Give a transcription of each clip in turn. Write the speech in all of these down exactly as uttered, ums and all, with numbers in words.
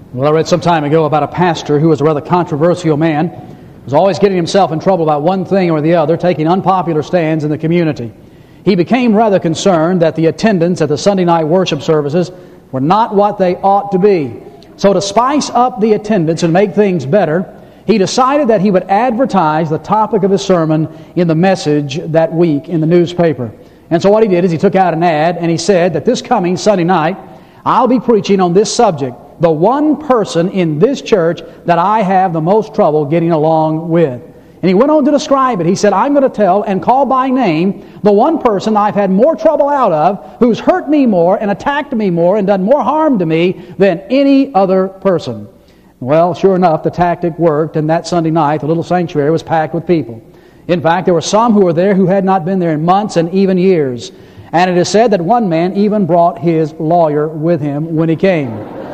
Well, I read some time ago about a pastor who was a rather controversial man. He was always getting himself in trouble about one thing or the other, taking unpopular stands in the community. He became rather concerned that the attendance at the Sunday night worship services were not what they ought to be. So to spice up the attendance and make things better, he decided that he would advertise the topic of his sermon in the Message that week in the newspaper. And so what he did is he took out an ad and he said that this coming Sunday night, I'll be preaching on this subject, the one person in this church that I have the most trouble getting along with. And he went on to describe it. He said, I'm going to tell and call by name the one person I've had more trouble out of, who's hurt me more and attacked me more and done more harm to me than any other person. Well, sure enough, the tactic worked, and that Sunday night, the little sanctuary was packed with people. In fact, there were some who were there who had not been there in months and even years. And it is said that one man even brought his lawyer with him when he came.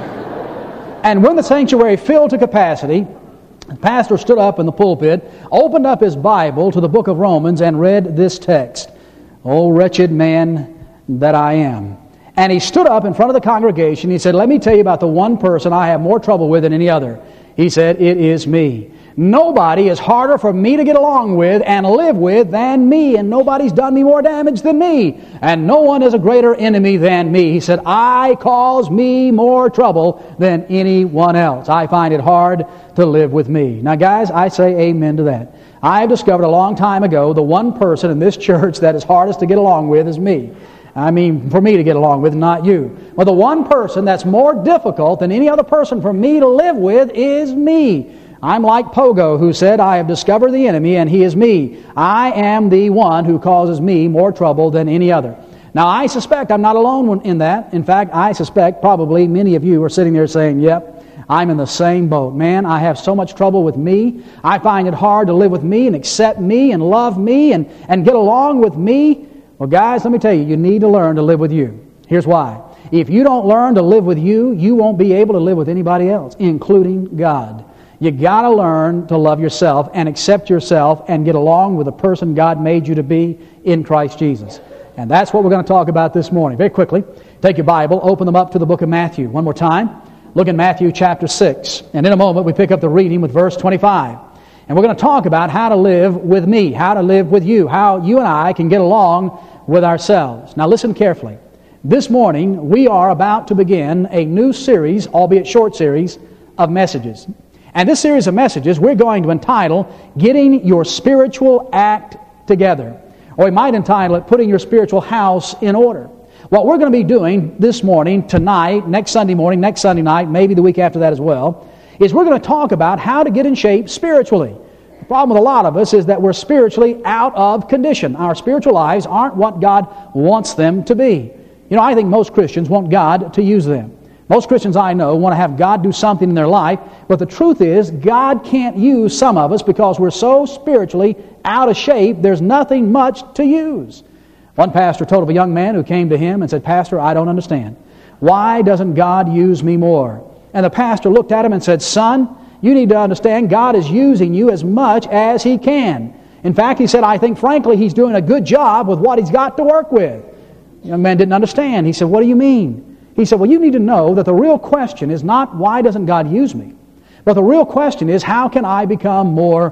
And when the sanctuary filled to capacity, the pastor stood up in the pulpit, opened up his Bible to the book of Romans, and read this text, "O wretched man that I am." And he stood up in front of the congregation. He said, let me tell you about the one person I have more trouble with than any other. He said, it is me. Nobody is harder for me to get along with and live with than me, and nobody's done me more damage than me, and no one is a greater enemy than me. He said, I cause me more trouble than anyone else. I find it hard to live with me. Now guys, I say amen to that. I have discovered a long time ago the one person in this church that is hardest to get along with is me. I mean, for me to get along with, not you. But the one person that's more difficult than any other person for me to live with is me. I'm like Pogo, who said, I have discovered the enemy, and he is me. I am the one who causes me more trouble than any other. Now, I suspect I'm not alone in that. In fact, I suspect probably many of you are sitting there saying, yep, I'm in the same boat. Man, I have so much trouble with me. I find it hard to live with me and accept me and love me and, and get along with me. Well, guys, let me tell you, you need to learn to live with you. Here's why. If you don't learn to live with you, you won't be able to live with anybody else, including God. You got to learn to love yourself and accept yourself and get along with the person God made you to be in Christ Jesus. And that's what we're going to talk about this morning. Very quickly, take your Bible, open them up to the book of Matthew. One more time. Look in Matthew chapter six. And in a moment, we pick up the reading with verse twenty-five. And we're going to talk about how to live with me, how to live with you, how you and I can get along with ourselves. Now listen carefully. This morning, we are about to begin a new series, albeit short series, of messages. And this series of messages we're going to entitle, Getting Your Spiritual Act Together. Or we might entitle it, Putting Your Spiritual House in Order. What we're going to be doing this morning, tonight, next Sunday morning, next Sunday night, maybe the week after that as well, is we're going to talk about how to get in shape spiritually. The problem with a lot of us is that we're spiritually out of condition. Our spiritual lives aren't what God wants them to be. You know, I think most Christians want God to use them. Most Christians I know want to have God do something in their life, but the truth is God can't use some of us because we're so spiritually out of shape, there's nothing much to use. One pastor told of a young man who came to him and said, Pastor, I don't understand. Why doesn't God use me more? And the pastor looked at him and said, Son, you need to understand God is using you as much as He can. In fact, he said, I think frankly He's doing a good job with what He's got to work with. The young man didn't understand. He said, what do you mean? He said, well, you need to know that the real question is not why doesn't God use me, but the real question is how can I become more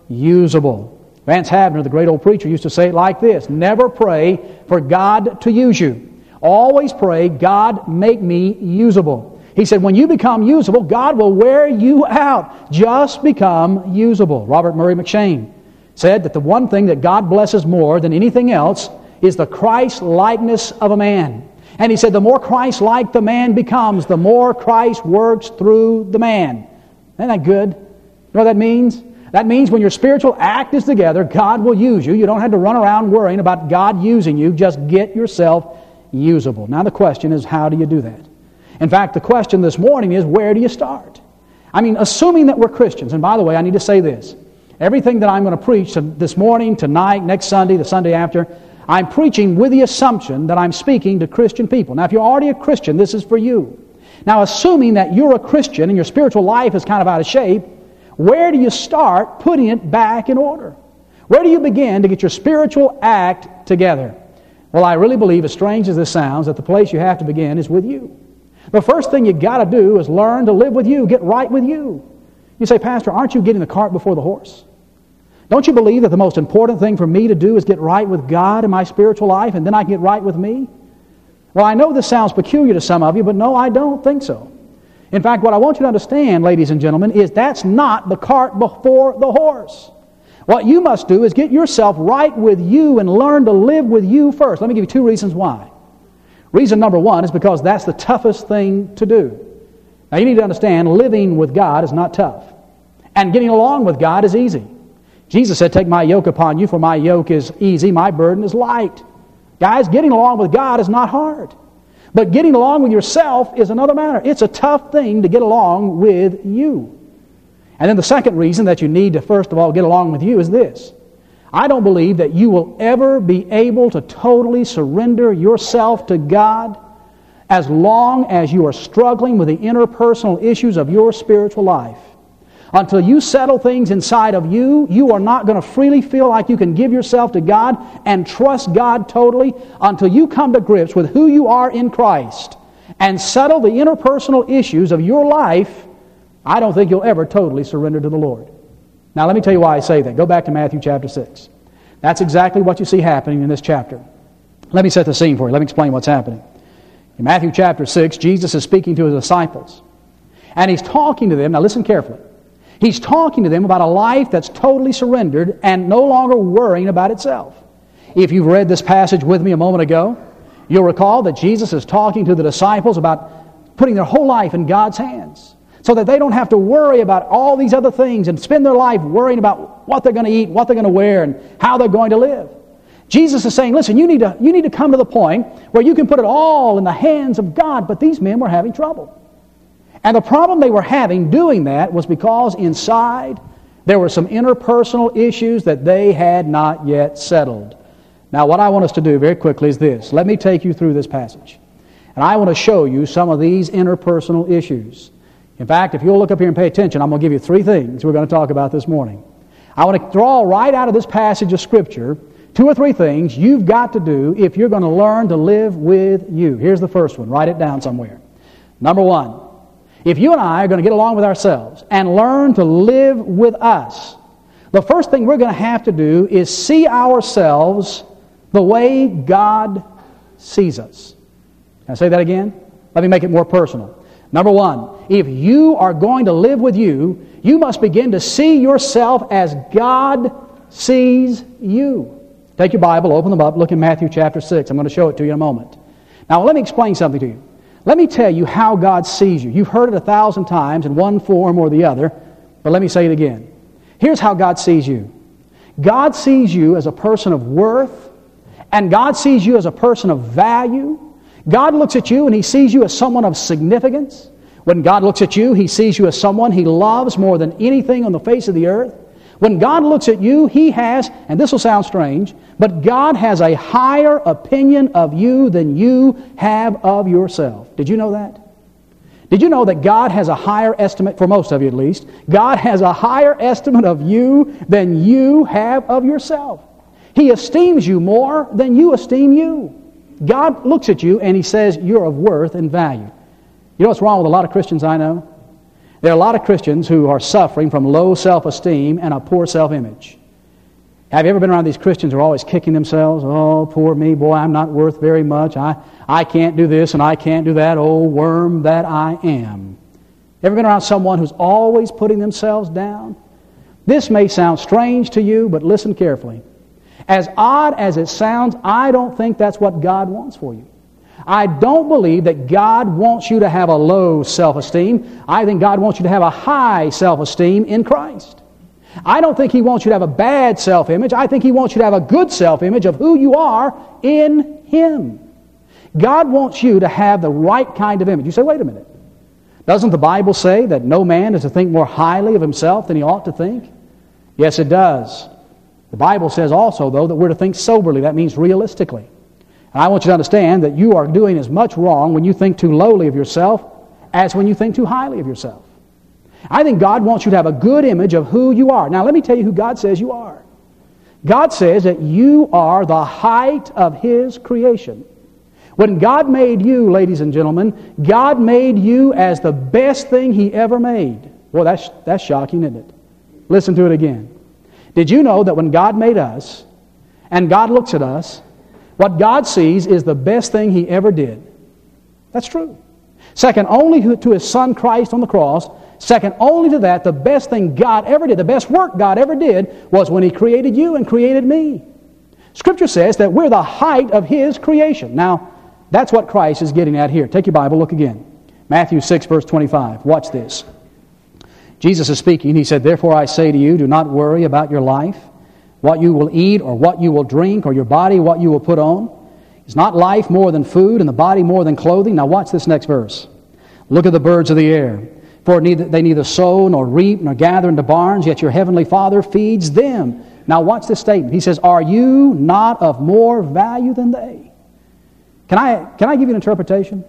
usable? Vance Havner, the great old preacher, used to say it like this, never pray for God to use you. Always pray, God, make me usable. He said, when you become usable, God will wear you out. Just become usable. Robert Murray McShane said that the one thing that God blesses more than anything else is the Christ-likeness of a man. And he said, the more Christ-like the man becomes, the more Christ works through the man. Isn't that good? You know what that means? That means when your spiritual act is together, God will use you. You don't have to run around worrying about God using you. Just get yourself usable. Now the question is, how do you do that? In fact, the question this morning is, where do you start? I mean, assuming that we're Christians, and by the way, I need to say this. Everything that I'm going to preach this morning, tonight, next Sunday, the Sunday after, I'm preaching with the assumption that I'm speaking to Christian people. Now, if you're already a Christian, this is for you. Now, assuming that you're a Christian and your spiritual life is kind of out of shape, where do you start putting it back in order? Where do you begin to get your spiritual act together? Well, I really believe, as strange as this sounds, that the place you have to begin is with you. The first thing you got to do is learn to live with you, get right with you. You say, Pastor, aren't you getting the cart before the horse? Don't you believe that the most important thing for me to do is get right with God in my spiritual life, and then I can get right with me? Well, I know this sounds peculiar to some of you, but no, I don't think so. In fact, what I want you to understand, ladies and gentlemen, is that's not the cart before the horse. What you must do is get yourself right with you and learn to live with you first. Let me give you two reasons why. Reason number one is because that's the toughest thing to do. Now, you need to understand, living with God is not tough. And getting along with God is easy. Jesus said, take my yoke upon you, for my yoke is easy, my burden is light. Guys, getting along with God is not hard. But getting along with yourself is another matter. It's a tough thing to get along with you. And then the second reason that you need to, first of all, get along with you is this. I don't believe that you will ever be able to totally surrender yourself to God as long as you are struggling with the interpersonal issues of your spiritual life. Until you settle things inside of you, you are not going to freely feel like you can give yourself to God and trust God totally until you come to grips with who you are in Christ and settle the interpersonal issues of your life. I don't think you'll ever totally surrender to the Lord. Now let me tell you why I say that. Go back to Matthew chapter six. That's exactly what you see happening in this chapter. Let me set the scene for you. Let me explain what's happening. In Matthew chapter six, Jesus is speaking to His disciples. And He's talking to them. Now listen carefully. He's talking to them about a life that's totally surrendered and no longer worrying about itself. If you've read this passage with me a moment ago, you'll recall that Jesus is talking to the disciples about putting their whole life in God's hands so that they don't have to worry about all these other things and spend their life worrying about what they're going to eat, what they're going to wear, and how they're going to live. Jesus is saying, listen, you need to, you need to come to the point where you can put it all in the hands of God, but these men were having trouble. And the problem they were having doing that was because inside there were some interpersonal issues that they had not yet settled. Now, what I want us to do very quickly is this. Let me take you through this passage. And I want to show you some of these interpersonal issues. In fact, if you'll look up here and pay attention, I'm going to give you three things we're going to talk about this morning. I want to draw right out of this passage of Scripture two or three things you've got to do if you're going to learn to live with you. Here's the first one. Write it down somewhere. Number one. If you and I are going to get along with ourselves and learn to live with us, the first thing we're going to have to do is see ourselves the way God sees us. Can I say that again? Let me make it more personal. Number one, if you are going to live with you, you must begin to see yourself as God sees you. Take your Bible, open them up, look in Matthew chapter six. I'm going to show it to you in a moment. Now, let me explain something to you. Let me tell you how God sees you. You've heard it a thousand times in one form or the other, but let me say it again. Here's how God sees you. God sees you as a person of worth, and God sees you as a person of value. God looks at you and He sees you as someone of significance. When God looks at you, He sees you as someone He loves more than anything on the face of the earth. When God looks at you, He has, and this will sound strange, but God has a higher opinion of you than you have of yourself. Did you know that? Did you know that God has a higher estimate, for most of you at least, God has a higher estimate of you than you have of yourself. He esteems you more than you esteem you. God looks at you and He says you're of worth and value. You know what's wrong with a lot of Christians I know? There are a lot of Christians who are suffering from low self-esteem and a poor self-image. Have you ever been around these Christians who are always kicking themselves? Oh, poor me, boy, I'm not worth very much. I, I can't do this and I can't do that. Oh, worm that I am. Ever been around someone who's always putting themselves down? This may sound strange to you, but listen carefully. As odd as it sounds, I don't think that's what God wants for you. I don't believe that God wants you to have a low self-esteem. I think God wants you to have a high self-esteem in Christ. I don't think He wants you to have a bad self-image. I think He wants you to have a good self-image of who you are in Him. God wants you to have the right kind of image. You say, wait a minute. Doesn't the Bible say that no man is to think more highly of himself than he ought to think? Yes, it does. The Bible says also, though, that we're to think soberly. That means realistically. And I want you to understand that you are doing as much wrong when you think too lowly of yourself as when you think too highly of yourself. I think God wants you to have a good image of who you are. Now, let me tell you who God says you are. God says that you are the height of His creation. When God made you, ladies and gentlemen, God made you as the best thing He ever made. Well, that's, that's shocking, isn't it? Listen to it again. Did you know that when God made us, and God looks at us, what God sees is the best thing He ever did? That's true. Second only to His Son Christ on the cross, second only to that, the best thing God ever did, the best work God ever did, was when He created you and created me. Scripture says that we're the height of His creation. Now, that's what Christ is getting at here. Take your Bible, look again. Matthew six, verse twenty-five. Watch this. Jesus is speaking. He said, "Therefore I say to you, do not worry about your life, what you will eat or what you will drink, or your body what you will put on. Is not life more than food, and the body more than clothing?" Now watch this next verse. "Look at the birds of the air, for neither, they neither sow nor reap nor gather into barns, yet your heavenly Father feeds them." Now watch this statement. He says, "Are you not of more value than they?" Can I, can I give you an interpretation?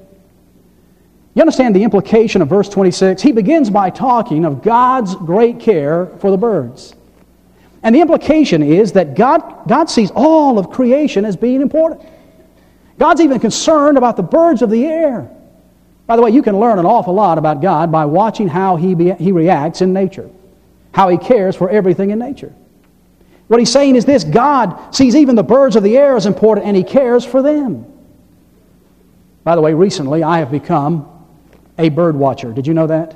You understand the implication of verse twenty-six? He begins by talking of God's great care for the birds. And the implication is that God, God sees all of creation as being important. God's even concerned about the birds of the air. By the way, you can learn an awful lot about God by watching how He, be, he reacts in nature, how He cares for everything in nature. What He's saying is this: God sees even the birds of the air as important, and He cares for them. By the way, recently I have become a bird watcher. Did you know that?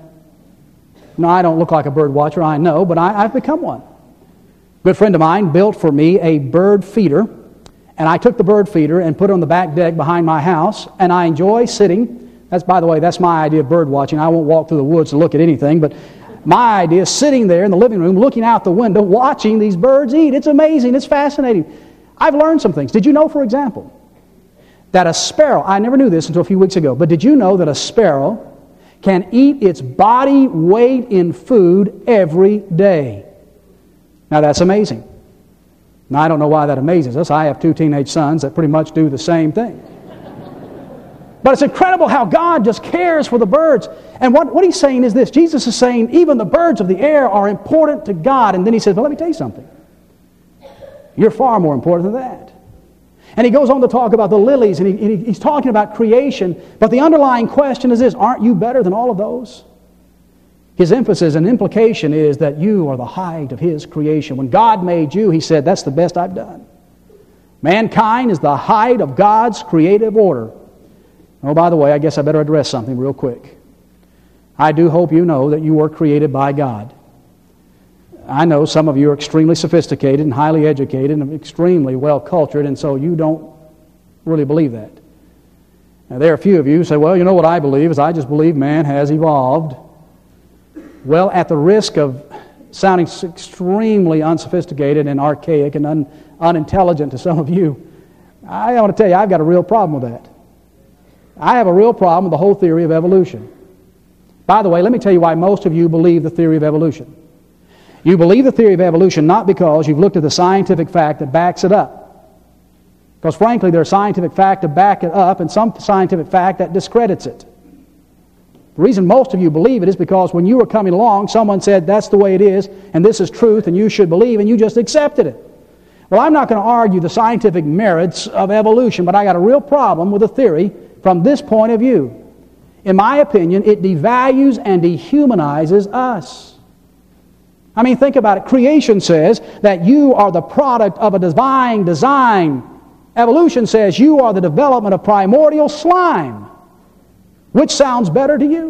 No, I don't look like a bird watcher, I know, but I, I've become one. A good friend of mine built for me a bird feeder, and I took the bird feeder and put it on the back deck behind my house, and I enjoy sitting. That's, by the way, that's my idea of bird watching. I won't walk through the woods to look at anything, but my idea is sitting there in the living room, looking out the window, watching these birds eat. It's amazing. It's fascinating. I've learned some things. Did you know, for example, that a sparrow, I never knew this until a few weeks ago, but did you know that a sparrow can eat its body weight in food every day? Now that's amazing. Now I don't know why that amazes us. I have two teenage sons that pretty much do the same thing. But it's incredible how God just cares for the birds. And what, what He's saying is this. Jesus is saying even the birds of the air are important to God. And then He says, well, let me tell you something. You're far more important than that. And He goes on to talk about the lilies, and, he, and he, He's talking about creation. But the underlying question is this: aren't you better than all of those? His emphasis and implication is that you are the height of His creation. When God made you, He said, that's the best I've done. Mankind is the height of God's creative order. Oh, by the way, I guess I better address something real quick. I do hope you know that you were created by God. I know some of you are extremely sophisticated and highly educated and extremely well-cultured, and so you don't really believe that. Now, there are a few of you who say, well, you know what I believe is I just believe man has evolved. Well, at the risk of sounding extremely unsophisticated and archaic and un, unintelligent to some of you, I want to tell you, I've got a real problem with that. I have a real problem with the whole theory of evolution. By the way, let me tell you why most of you believe the theory of evolution. You believe the theory of evolution not because you've looked at the scientific fact that backs it up. Because frankly, there's scientific fact to back it up and some scientific fact that discredits it. The reason most of you believe it is because when you were coming along, someone said that's the way it is, and this is truth, and you should believe, and you just accepted it. Well, I'm not going to argue the scientific merits of evolution, but I got a real problem with the theory from this point of view. In my opinion, it devalues and dehumanizes us. I mean, think about it. Creation says that you are the product of a divine design. Evolution says you are the development of primordial slime. Which sounds better to you?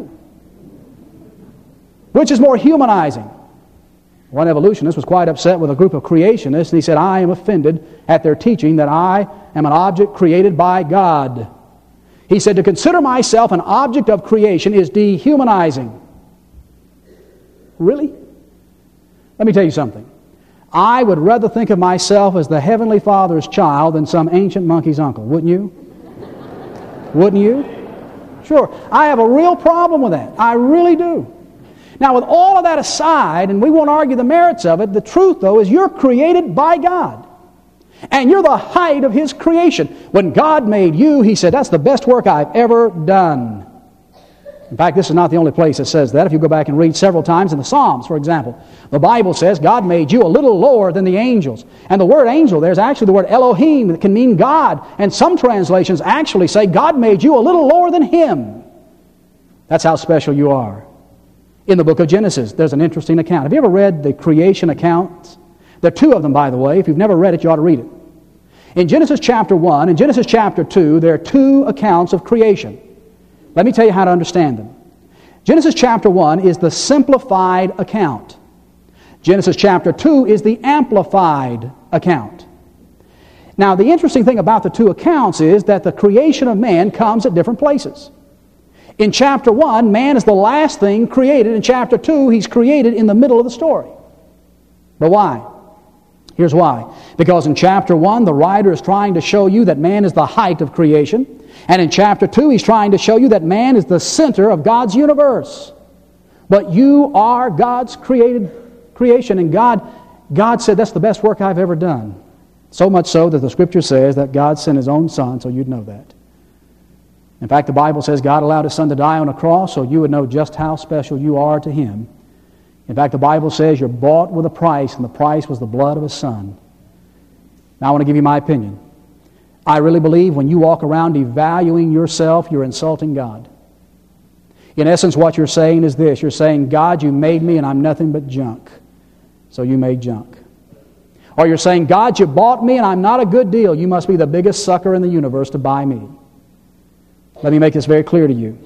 Which is more humanizing? One evolutionist was quite upset with a group of creationists, and he said, I am offended at their teaching that I am an object created by God. He said, to consider myself an object of creation is dehumanizing. Really? Let me tell you something. I would rather think of myself as the Heavenly Father's child than some ancient monkey's uncle, wouldn't you? Wouldn't you? Sure. I have a real problem with that. I really do. Now, with all of that aside, and we won't argue the merits of it, the truth, though, is you're created by God. And you're the height of His creation. When God made you, He said, that's the best work I've ever done. In fact, this is not the only place it says that. If you go back and read several times in the Psalms, for example, the Bible says God made you a little lower than the angels. And the word angel, there's actually the word Elohim that can mean God. And some translations actually say God made you a little lower than Him. That's how special you are. In the book of Genesis, there's an interesting account. Have you ever read the creation accounts? There are two of them, by the way. If you've never read it, you ought to read it. In Genesis chapter one and Genesis chapter two, there are two accounts of creation. Let me tell you how to understand them. Genesis chapter one is the simplified account. Genesis chapter two is the amplified account. Now, the interesting thing about the two accounts is that the creation of man comes at different places. In chapter one, man is the last thing created. In chapter two, he's created in the middle of the story. But why? Here's why. Because in chapter one, the writer is trying to show you that man is the height of creation. And in chapter two, he's trying to show you that man is the center of God's universe. But you are God's created creation. And God, God said, that's the best work I've ever done. So much so that the Scripture says that God sent His own Son, so you'd know that. In fact, the Bible says God allowed His Son to die on a cross so you would know just how special you are to Him. In fact, the Bible says you're bought with a price, and the price was the blood of His Son. Now I want to give you my opinion. I really believe when you walk around devaluing yourself, you're insulting God. In essence, what you're saying is this. You're saying, God, you made me and I'm nothing but junk, so you made junk. Or you're saying, God, you bought me and I'm not a good deal. You must be the biggest sucker in the universe to buy me. Let me make this very clear to you.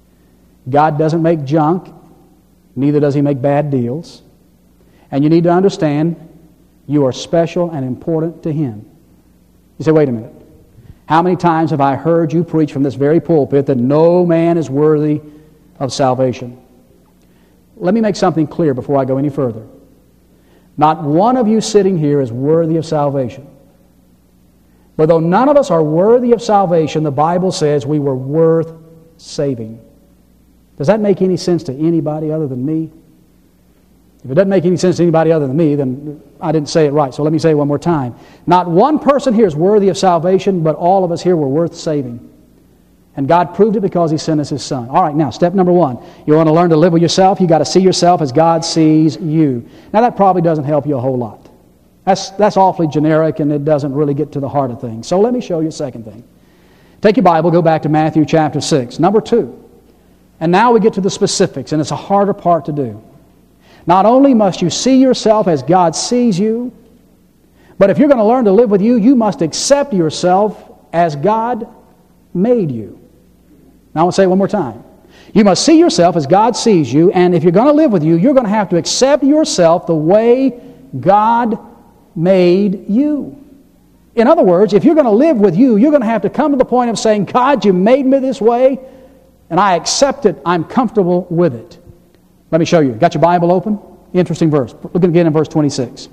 God doesn't make junk, neither does He make bad deals. And you need to understand you are special and important to Him. You say, wait a minute. How many times have I heard you preach from this very pulpit that no man is worthy of salvation? Let me make something clear before I go any further. Not one of you sitting here is worthy of salvation. But though none of us are worthy of salvation, the Bible says we were worth saving. Does that make any sense to anybody other than me? If it doesn't make any sense to anybody other than me, then I didn't say it right. So let me say it one more time. Not one person here is worthy of salvation, but all of us here were worth saving. And God proved it because He sent us His Son. All right, now, step number one. You want to learn to live with yourself? You've got to see yourself as God sees you. Now, that probably doesn't help you a whole lot. That's, that's awfully generic, and it doesn't really get to the heart of things. So let me show you a second thing. Take your Bible, go back to Matthew chapter six. Number two. And now we get to the specifics, and it's a harder part to do. Not only must you see yourself as God sees you, but if you're going to learn to live with you, you must accept yourself as God made you. Now I want to say it one more time. You must see yourself as God sees you, and if you're going to live with you, you're going to have to accept yourself the way God made you. In other words, if you're going to live with you, you're going to have to come to the point of saying, God, you made me this way, and I accept it. I'm comfortable with it. Let me show you. Got your Bible open? Interesting verse. Look again in verse twenty-six.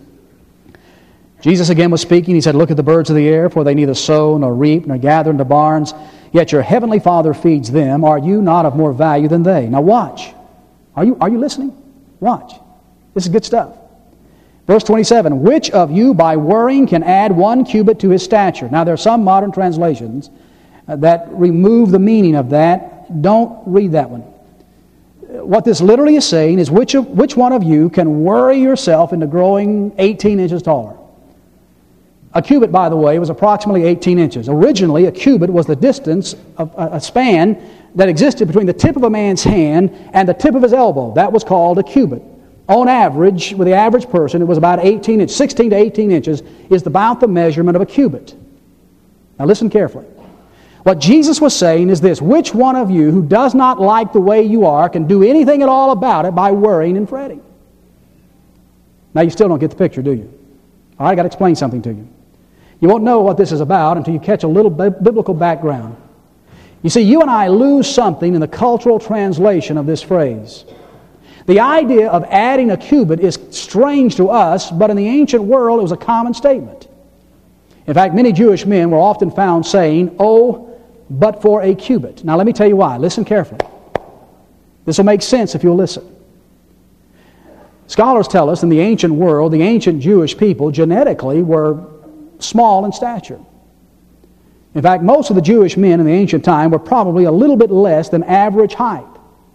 Jesus again was speaking. He said, look at the birds of the air, for they neither sow nor reap nor gather into barns, yet your heavenly Father feeds them. Are you not of more value than they? Now watch. Are you, are you listening? Watch. This is good stuff. Verse twenty-seven, which of you by worrying can add one cubit to his stature? Now there are some modern translations that remove the meaning of that. Don't read that one. What this literally is saying is which, of, which one of you can worry yourself into growing eighteen inches taller? A cubit, by the way, was approximately eighteen inches. Originally, a cubit was the distance of a span that existed between the tip of a man's hand and the tip of his elbow. That was called a cubit. On average, with the average person, it was about eighteen inches. sixteen to eighteen inches is about the measurement of a cubit. Now listen carefully. What Jesus was saying is this: which one of you who does not like the way you are can do anything at all about it by worrying and fretting? Now you still don't get the picture, do you? All right, I've got to explain something to you. You won't know what this is about until you catch a little biblical background. You see, you and I lose something in the cultural translation of this phrase. The idea of adding a cubit is strange to us, but in the ancient world it was a common statement. In fact, many Jewish men were often found saying, oh, but for a cubit. Now let me tell you why. Listen carefully. This will make sense if you'll listen. Scholars tell us in the ancient world, the ancient Jewish people genetically were small in stature. In fact, most of the Jewish men in the ancient time were probably a little bit less than average height.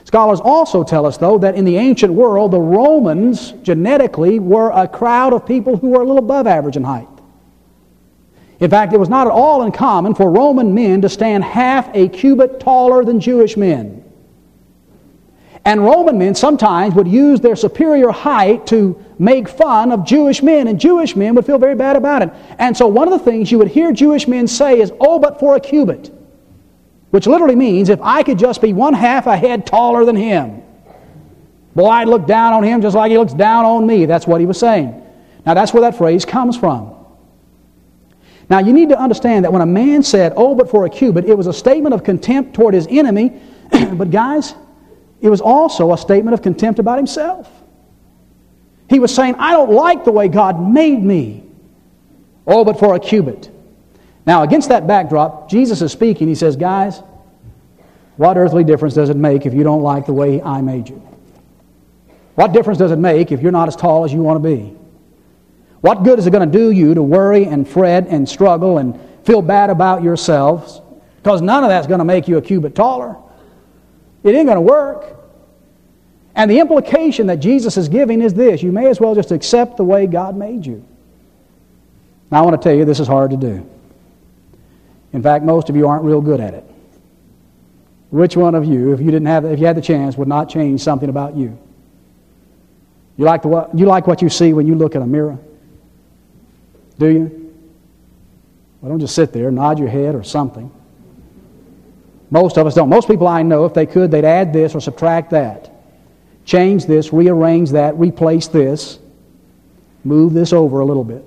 Scholars also tell us, though, that in the ancient world, the Romans genetically were a crowd of people who were a little above average in height. In fact, it was not at all uncommon for Roman men to stand half a cubit taller than Jewish men. And Roman men sometimes would use their superior height to make fun of Jewish men, and Jewish men would feel very bad about it. And so one of the things you would hear Jewish men say is, "Oh, but for a cubit," which literally means, if I could just be one half a head taller than him, boy, I'd look down on him just like he looks down on me. That's what he was saying. Now, that's where that phrase comes from. Now, you need to understand that when a man said, "Oh, but for a cubit," it was a statement of contempt toward his enemy, but guys, it was also a statement of contempt about himself. He was saying, "I don't like the way God made me. Oh, but for a cubit." Now, against that backdrop, Jesus is speaking. He says, "Guys, what earthly difference does it make if you don't like the way I made you? What difference does it make if you're not as tall as you want to be? What good is it going to do you to worry and fret and struggle and feel bad about yourselves? Because none of that's going to make you a cubit taller. It ain't going to work." And the implication that Jesus is giving is this: you may as well just accept the way God made you. Now, I want to tell you, this is hard to do. In fact, most of you aren't real good at it. Which one of you, if you didn't have, if you had the chance, would not change something about you? You like the what? You like what you see when you look in a mirror? Do you? Well, don't just sit there, nod your head or something. Most of us don't. Most people I know, if they could, they'd add this or subtract that. Change this, rearrange that, replace this, move this over a little bit.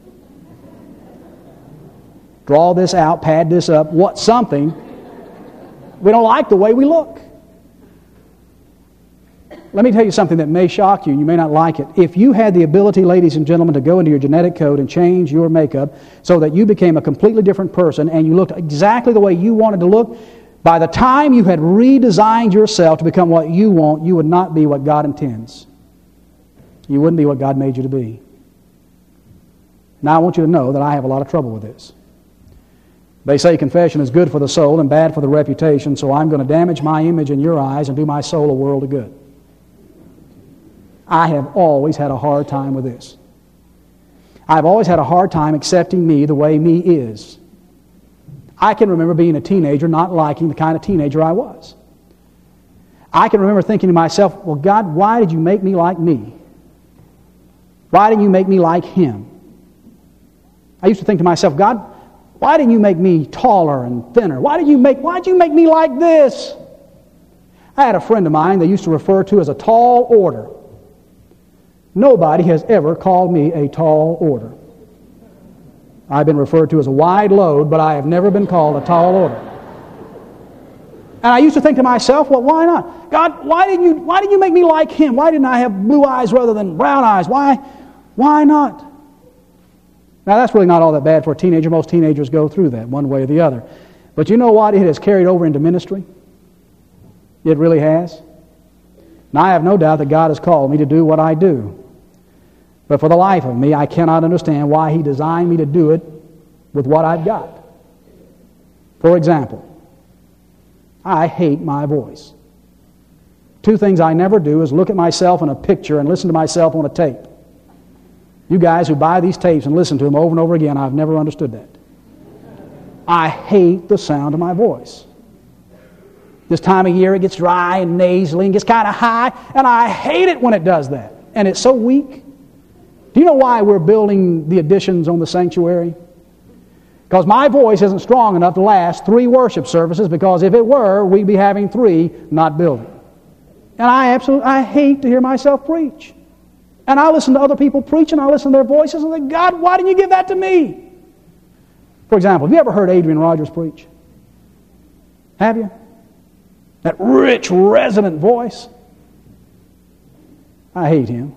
Draw this out, pad this up, what something. We don't like the way we look. Let me tell you something that may shock you, and you may not like it. If you had the ability, ladies and gentlemen, to go into your genetic code and change your makeup so that you became a completely different person and you looked exactly the way you wanted to look, by the time you had redesigned yourself to become what you want, you would not be what God intends. You wouldn't be what God made you to be. Now, I want you to know that I have a lot of trouble with this. They say confession is good for the soul and bad for the reputation, so I'm going to damage my image in your eyes and do my soul a world of good. I have always had a hard time with this. I've always had a hard time accepting me the way me is. I can remember being a teenager not liking the kind of teenager I was. I can remember thinking to myself, well, God, why did you make me like me? Why didn't you make me like him? I used to think to myself, God, why didn't you make me taller and thinner? Why did you make, why did you make me like this? I had a friend of mine they used to refer to as a tall order. Nobody has ever called me a tall order. I've been referred to as a wide load, but I have never been called a tall order. And I used to think to myself, well, why not? God, why didn't you, why didn't you make me like him? Why didn't I have blue eyes rather than brown eyes? Why, why not? Now, that's really not all that bad for a teenager. Most teenagers go through that one way or the other. But you know what? It has carried over into ministry. It really has. Now, I have no doubt that God has called me to do what I do. But for the life of me, I cannot understand why He designed me to do it with what I've got. For example, I hate my voice. Two things I never do is look at myself in a picture and listen to myself on a tape. You guys who buy these tapes and listen to them over and over again, I've never understood that. I hate the sound of my voice. This time of year it gets dry and nasally and gets kind of high, and I hate it when it does that. And it's so weak. Do you know why we're building the additions on the sanctuary? Because my voice isn't strong enough to last three worship services, because if it were, we'd be having three, not building. And I absolutely, I hate to hear myself preach. And I listen to other people preach, and I listen to their voices, and I think, God, why didn't you give that to me? For example, have you ever heard Adrian Rogers preach? Have you? That rich, resonant voice. I hate him.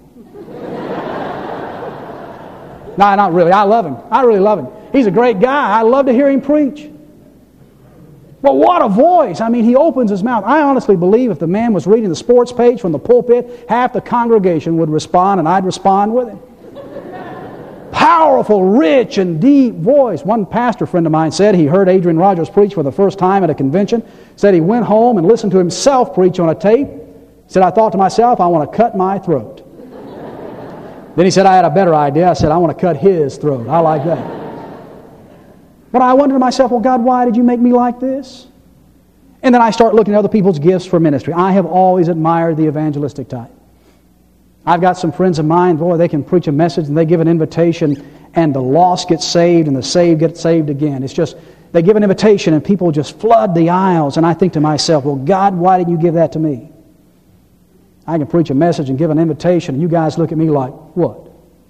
No, not really. I love him. I really love him. He's a great guy. I love to hear him preach. But what a voice. I mean, he opens his mouth. I honestly believe if the man was reading the sports page from the pulpit, half the congregation would respond, and I'd respond with him. powerful, rich, and deep voice. One pastor friend of mine said he heard Adrian Rogers preach for the first time at a convention. Said he went home and listened to himself preach on a tape. Said, I thought to myself, I want to cut my throat. Then he said, I had a better idea. I said, I want to cut his throat. I like that. But I wondered to myself, well, God, why did you make me like this? And then I start looking at other people's gifts for ministry. I have always admired the evangelistic type. I've got some friends of mine, boy, they can preach a message and they give an invitation and the lost get saved and the saved get saved again. It's just, they give an invitation and people just flood the aisles. And I think to myself, well, God, why didn't you give that to me? I can preach a message and give an invitation, and you guys look at me like, what?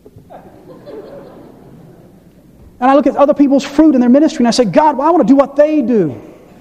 And I look at other people's fruit in their ministry, and I say, God, well, I want to do what they do.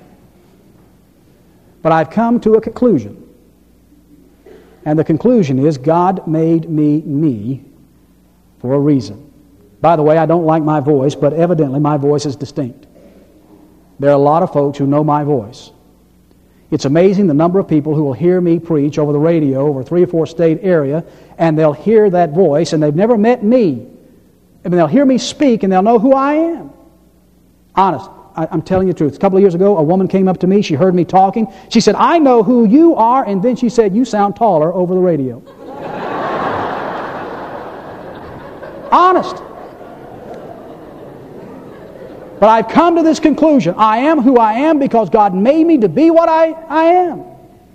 But I've come to a conclusion. And the conclusion is, God made me me for a reason. By the way, I don't like my voice, but evidently my voice is distinct. There are a lot of folks who know my voice. It's amazing the number of people who will hear me preach over the radio over a three or four state area, and they'll hear that voice, and they've never met me. And they'll hear me speak, and they'll know who I am. Honest, I, I'm telling you the truth. A couple of years ago, a woman came up to me. She heard me talking. She said, I know who you are, and then she said, you sound taller over the radio. Honest. But I've come to this conclusion. I am who I am because God made me to be what I, I am.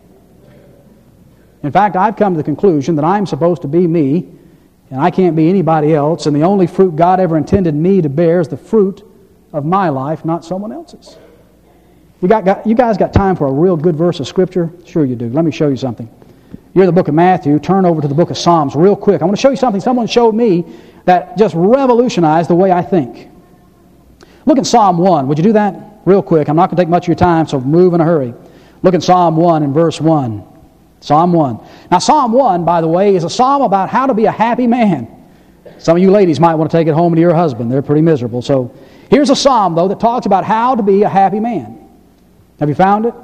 In fact, I've come to the conclusion that I'm supposed to be me, and I can't be anybody else, and the only fruit God ever intended me to bear is the fruit of my life, not someone else's. You, got, got, you guys got time for a real good verse of Scripture? Sure you do. Let me show you something. You're in the book of Matthew. Turn over to the book of Psalms real quick. I want to show you something someone showed me that just revolutionized the way I think. Look at Psalm one. Would you do that real quick? I'm not going to take much of your time, so move in a hurry. Look at Psalm one and verse one. Psalm one. Now, Psalm one, by the way, is a psalm about how to be a happy man. Some of you ladies might want to take it home to your husband. They're pretty miserable. So here's a psalm, though, that talks about how to be a happy man. Have you found it?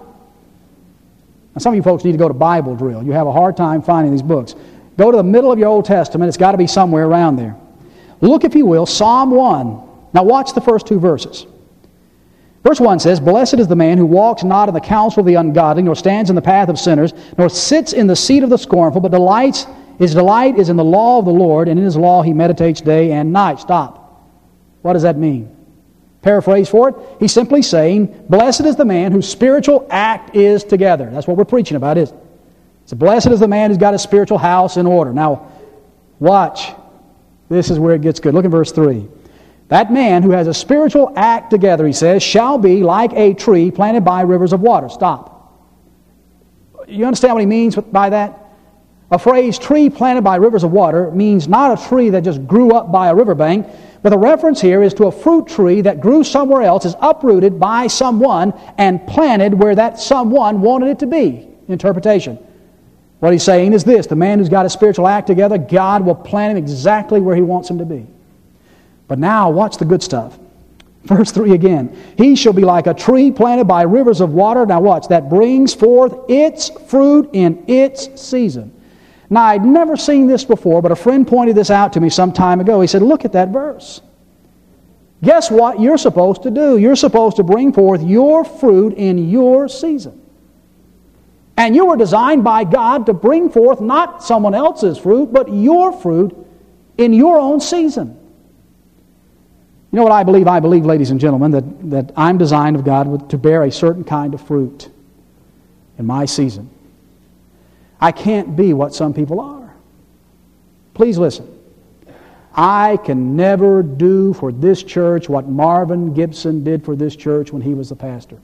Now, some of you folks need to go to Bible drill. You have a hard time finding these books. Go to the middle of your Old Testament. It's got to be somewhere around there. Look, if you will, Psalm one. Now watch the first two verses. Verse one says, Blessed is the man who walks not in the counsel of the ungodly, nor stands in the path of sinners, nor sits in the seat of the scornful, but delights, his delight is in the law of the Lord, and in his law he meditates day and night. Stop. What does that mean? Paraphrase for it, he's simply saying, Blessed is the man whose spiritual act is together. That's what we're preaching about, isn't it? So blessed is the man who's got his spiritual house in order. Now, watch. This is where it gets good. Look at verse three. That man who has a spiritual act together, he says, shall be like a tree planted by rivers of water. Stop. You understand what he means by that? A phrase, tree planted by rivers of water, means not a tree that just grew up by a riverbank, but the reference here is to a fruit tree that grew somewhere else, is uprooted by someone and planted where that someone wanted it to be. Interpretation. What he's saying is this: the man who's got a spiritual act together, God will plant him exactly where he wants him to be. But now, watch the good stuff. Verse three again. He shall be like a tree planted by rivers of water. Now watch, that brings forth its fruit in its season. Now, I'd never seen this before, but a friend pointed this out to me some time ago. He said, look at that verse. Guess what you're supposed to do? You're supposed to bring forth your fruit in your season. And you were designed by God to bring forth not someone else's fruit, but your fruit in your own season. You know what I believe? I believe, ladies and gentlemen, that, that I'm designed of God to bear a certain kind of fruit in my season. I can't be what some people are. Please listen. I can never do for this church what Marvin Gibson did for this church when he was the pastor.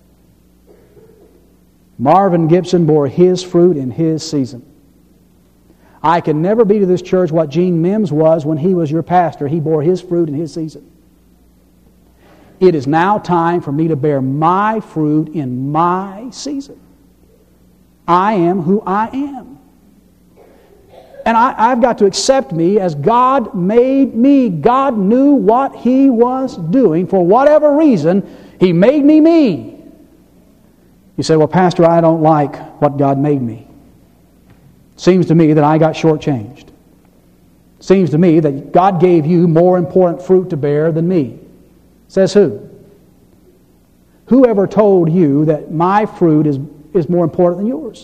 Marvin Gibson bore his fruit in his season. I can never be to this church what Gene Mims was when he was your pastor. He bore his fruit in his season. It is now time for me to bear my fruit in my season. I am who I am. And I, I've got to accept me as God made me. God knew what He was doing. For whatever reason, He made me me. You say, well, Pastor, I don't like what God made me. Seems to me that I got shortchanged. Seems to me that God gave you more important fruit to bear than me. Says who? Whoever told you that my fruit is, is more important than yours?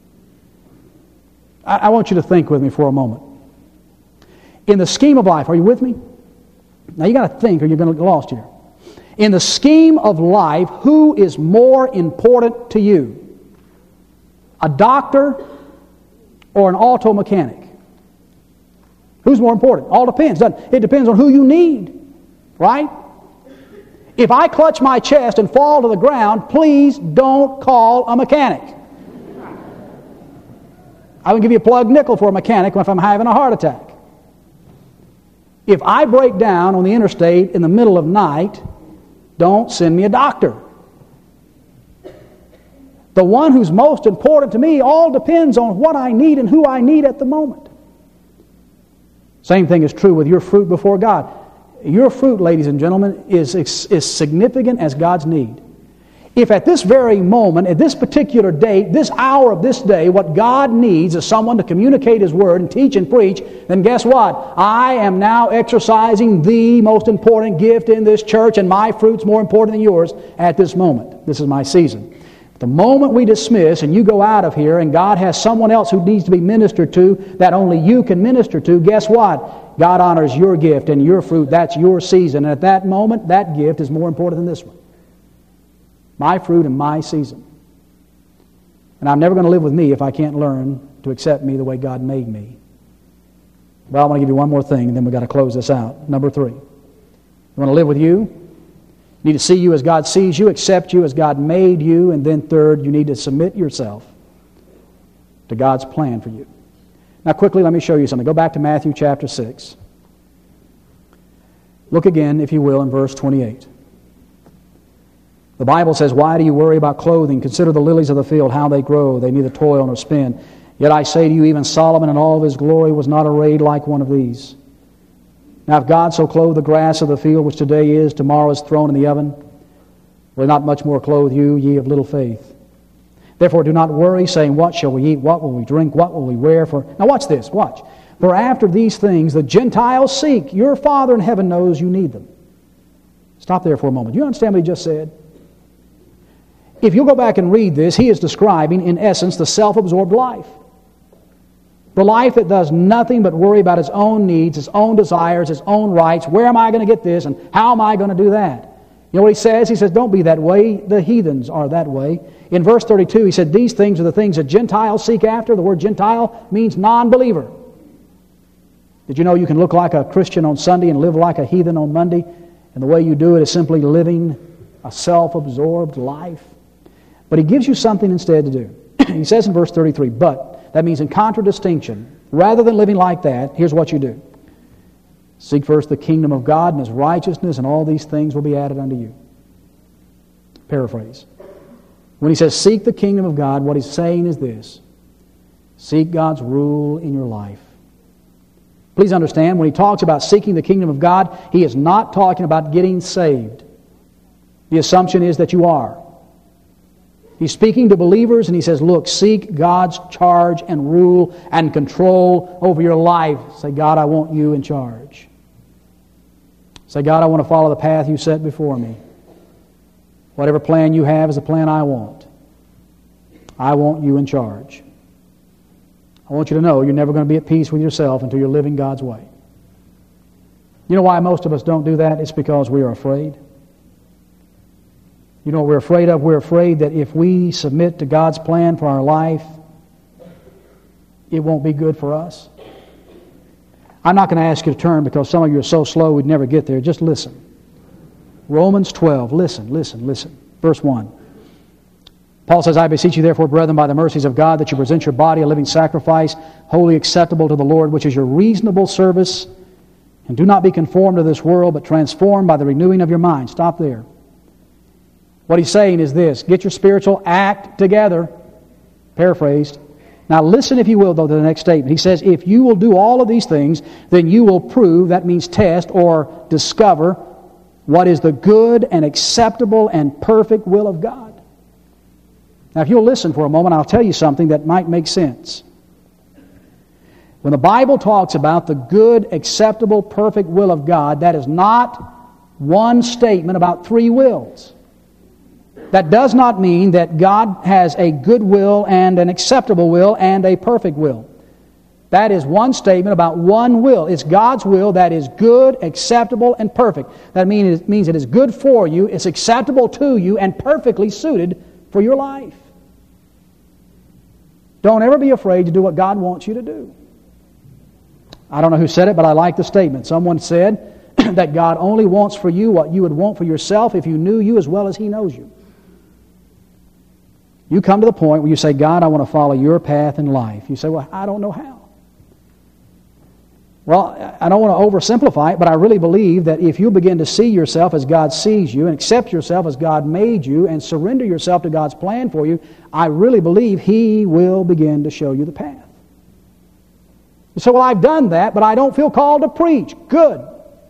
I, I want you to think with me for a moment. In the scheme of life, are you with me? Now you got to think or you're going to get lost here. In the scheme of life, who is more important to you? A doctor or an auto mechanic? Who's more important? All depends. It depends on who you need, right? If I clutch my chest and fall to the ground, please don't call a mechanic. I will give you a plug nickel for a mechanic if I'm having a heart attack. If I break down on the interstate in the middle of night, don't send me a doctor. The one who's most important to me all depends on what I need and who I need at the moment. Same thing is true with your fruit before God. Your fruit, ladies and gentlemen, is, is significant as God's need. If at this very moment, at this particular date, this hour of this day, what God needs is someone to communicate His Word and teach and preach, then guess what? I am now exercising the most important gift in this church, and my fruit's more important than yours at this moment. This is my season. The moment we dismiss and you go out of here and God has someone else who needs to be ministered to that only you can minister to, guess what? God honors your gift and your fruit. That's your season. And at that moment, that gift is more important than this one. My fruit and my season. And I'm never going to live with me if I can't learn to accept me the way God made me. Well, I want to give you one more thing and then we've got to close this out. Number three. You want to live with you? You need to see you as God sees you, accept you as God made you, and then third, you need to submit yourself to God's plan for you. Now quickly, let me show you something. Go back to Matthew chapter six. Look again, if you will, in verse twenty-eight. The Bible says, "Why do you worry about clothing? Consider the lilies of the field, how they grow. They neither toil nor spin. Yet I say to you, even Solomon in all of his glory was not arrayed like one of these. Now if God so clothe the grass of the field, which today is, tomorrow is thrown in the oven, will He not much more clothe you, ye of little faith? Therefore do not worry, saying, what shall we eat? What will we drink? What will we wear? For Now watch this, watch. For after these things the Gentiles seek. Your Father in heaven knows you need them." Stop there for a moment. Do you understand what He just said? If you'll go back and read this, He is describing, in essence, the self-absorbed life. The life that does nothing but worry about its own needs, its own desires, its own rights. Where am I going to get this and how am I going to do that? You know what He says? He says, don't be that way. The heathens are that way. In verse thirty-two, He said, these things are the things that Gentiles seek after. The word Gentile means non-believer. Did you know you can look like a Christian on Sunday and live like a heathen on Monday? And the way you do it is simply living a self-absorbed life. But He gives you something instead to do. He says in verse thirty-three, but... that means in contradistinction, rather than living like that, here's what you do. Seek first the kingdom of God and His righteousness, and all these things will be added unto you. Paraphrase. When He says seek the kingdom of God, what He's saying is this. Seek God's rule in your life. Please understand, when He talks about seeking the kingdom of God, He is not talking about getting saved. The assumption is that you are. He's speaking to believers and He says, look, seek God's charge and rule and control over your life. Say, God, I want you in charge. Say, God, I want to follow the path you set before me. Whatever plan you have is the plan I want. I want you in charge. I want you to know you're never going to be at peace with yourself until you're living God's way. You know why most of us don't do that? It's because we are afraid. You know what we're afraid of? We're afraid that if we submit to God's plan for our life, it won't be good for us. I'm not going to ask you to turn because some of you are so slow we'd never get there. Just listen. Romans twelve. Listen, listen, listen. Verse one. Paul says, I beseech you therefore, brethren, by the mercies of God, that you present your body a living sacrifice, wholly acceptable to the Lord, which is your reasonable service. And do not be conformed to this world, but transformed by the renewing of your mind. Stop there. What he's saying is this. Get your spiritual act together. Paraphrased. Now listen, if you will, though, to the next statement. He says, if you will do all of these things, then you will prove, that means test or discover, what is the good and acceptable and perfect will of God. Now if you'll listen for a moment, I'll tell you something that might make sense. When the Bible talks about the good, acceptable, perfect will of God, that is not one statement about three wills. That does not mean that God has a good will and an acceptable will and a perfect will. That is one statement about one will. It's God's will that is good, acceptable, and perfect. That means it means it is good for you, it's acceptable to you, and perfectly suited for your life. Don't ever be afraid to do what God wants you to do. I don't know who said it, but I like the statement. Someone said that God only wants for you what you would want for yourself if you knew you as well as He knows you. You come to the point where you say, God, I want to follow your path in life. You say, well, I don't know how. Well, I don't want to oversimplify it, but I really believe that if you begin to see yourself as God sees you and accept yourself as God made you and surrender yourself to God's plan for you, I really believe He will begin to show you the path. You say, well, I've done that, but I don't feel called to preach. Good.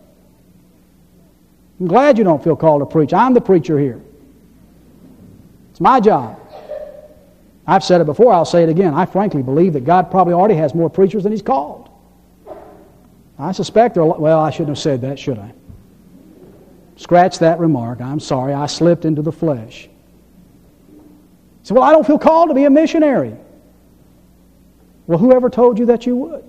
I'm glad you don't feel called to preach. I'm the preacher here. It's my job. I've said it before, I'll say it again. I frankly believe that God probably already has more preachers than He's called. I suspect there are, well, I shouldn't have said that, should I? Scratch that remark. I'm sorry, I slipped into the flesh. So, well, I don't feel called to be a missionary. Well, whoever told you that you would?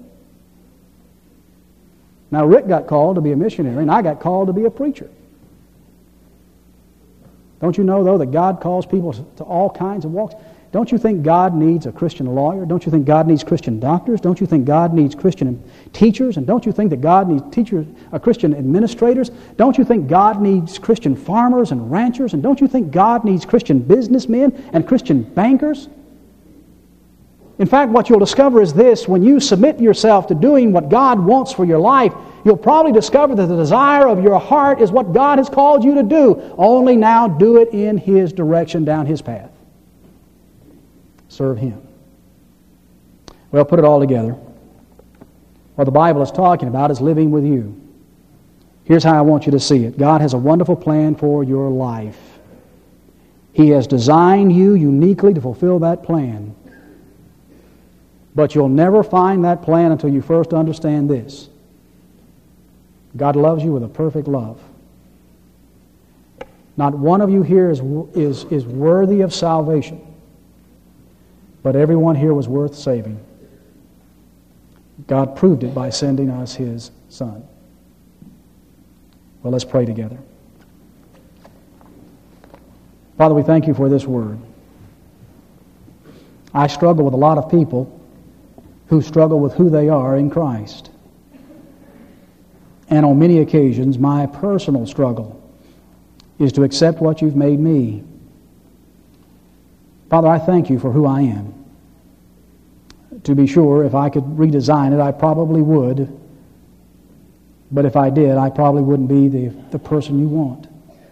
Now, Rick got called to be a missionary, and I got called to be a preacher. Don't you know, though, that God calls people to all kinds of walks? Don't you think God needs a Christian lawyer? Don't you think God needs Christian doctors? Don't you think God needs Christian teachers? And don't you think that God needs teachers, uh, Christian administrators? Don't you think God needs Christian farmers and ranchers? And don't you think God needs Christian businessmen and Christian bankers? In fact, what you'll discover is this: when you submit yourself to doing what God wants for your life, you'll probably discover that the desire of your heart is what God has called you to do. Only now do it in His direction, down His path. Serve Him. Well, put it all together. What the Bible is talking about is living with you. Here's how I want you to see it. God has a wonderful plan for your life. He has designed you uniquely to fulfill that plan. But you'll never find that plan until you first understand this. God loves you with a perfect love. Not one of you here is, is, is worthy of salvation, but everyone here was worth saving. God proved it by sending us His Son. Well, let's pray together. Father, we thank You for this word. I struggle with a lot of people who struggle with who they are in Christ. And on many occasions, my personal struggle is to accept what You've made me. Father, I thank You for who I am. To be sure, if I could redesign it, I probably would. But if I did, I probably wouldn't be the, the person You want.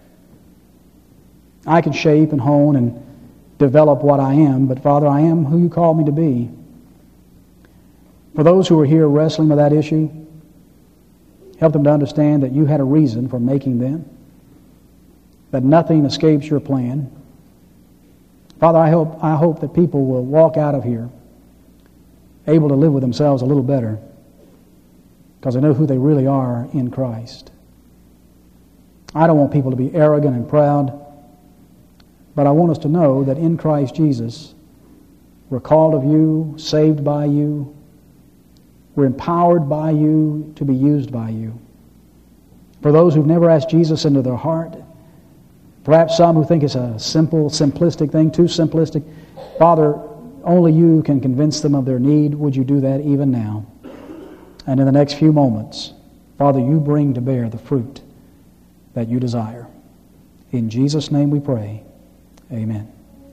I can shape and hone and develop what I am, but Father, I am who You called me to be. For those who are here wrestling with that issue, help them to understand that You had a reason for making them, that nothing escapes Your plan. Father, I hope, I hope that people will walk out of here able to live with themselves a little better because they know who they really are in Christ. I don't want people to be arrogant and proud, but I want us to know that in Christ Jesus, we're called of You, saved by You, we're empowered by You to be used by You. For those who've never asked Jesus into their heart, perhaps some who think it's a simple, simplistic thing, too simplistic, Father, only You can convince them of their need. Would You do that even now? And in the next few moments, Father, You bring to bear the fruit that You desire. In Jesus' name we pray. Amen.